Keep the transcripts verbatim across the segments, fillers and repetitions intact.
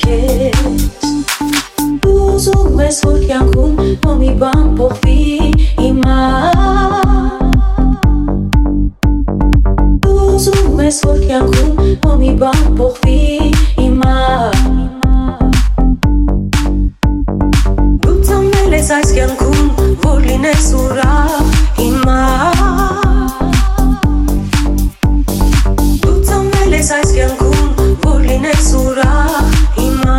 ինքես ուզում ես որ կյանքում ո մի բան փոխվի հիմա ուզում ես որ կյանքում ո մի բան փոխվի հիմա դու ծամել ես այս կյանքում որ լինես ուրախ հիմա դու ծամել ես այս կյանքում որ լինես ուրախ հիմա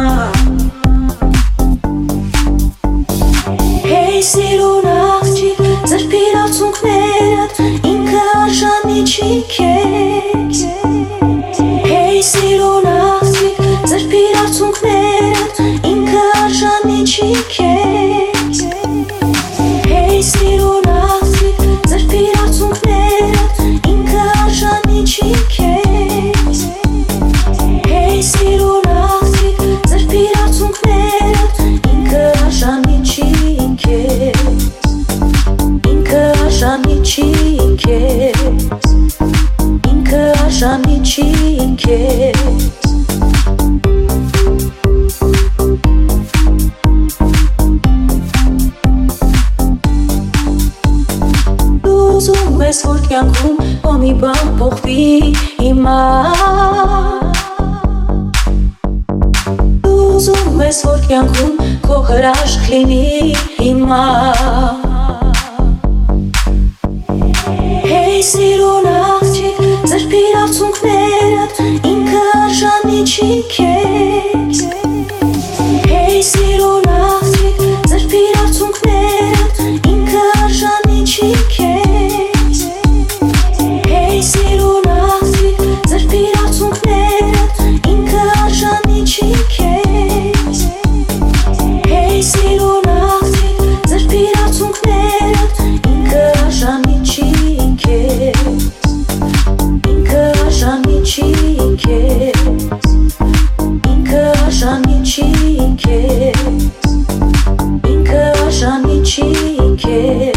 Hey սիրուն աղջիկ ձրբիր արցունքներդ ինքը արժանի չի քեզ Hey սիրուն աղջիկ ձրբիր արցունքներդ ինքը արժանի չի քեզ Hey սիրուն աղջիկ ձրբիր արցունքներդ ինքը արժանի չի քեզ Hey սիրուն աղջիկ ձրբիր արցունքներդ ինքը արժանի չի քեզ ինքը արժանի չի քեզ ինքը արժանի չի քեզ Ուզում ես որ կյանքում ո մի բան փոխվի հիմա Ուզում ես որ կյանքում քո հրաշք լինի հիմա Hey սիրուն աղջիկ ձրբիր արցունքներդ ինքը արժանի չի քեզ Hey սիրուն աղջիկ ձրբիր արցունքներդ ինքը արժանի չի քեզ Hey սիրուն աղջիկ ձրբիր արցունքներդ ինքը արժանի չի քեզ Hey սիրուն աղջիկ ձրբիր արցունքներդ ինքը արժանի չի քեզ ինքը արժանի չի քեզ ինքը արժանի չի քեզ ինքը արժանի չի քեզ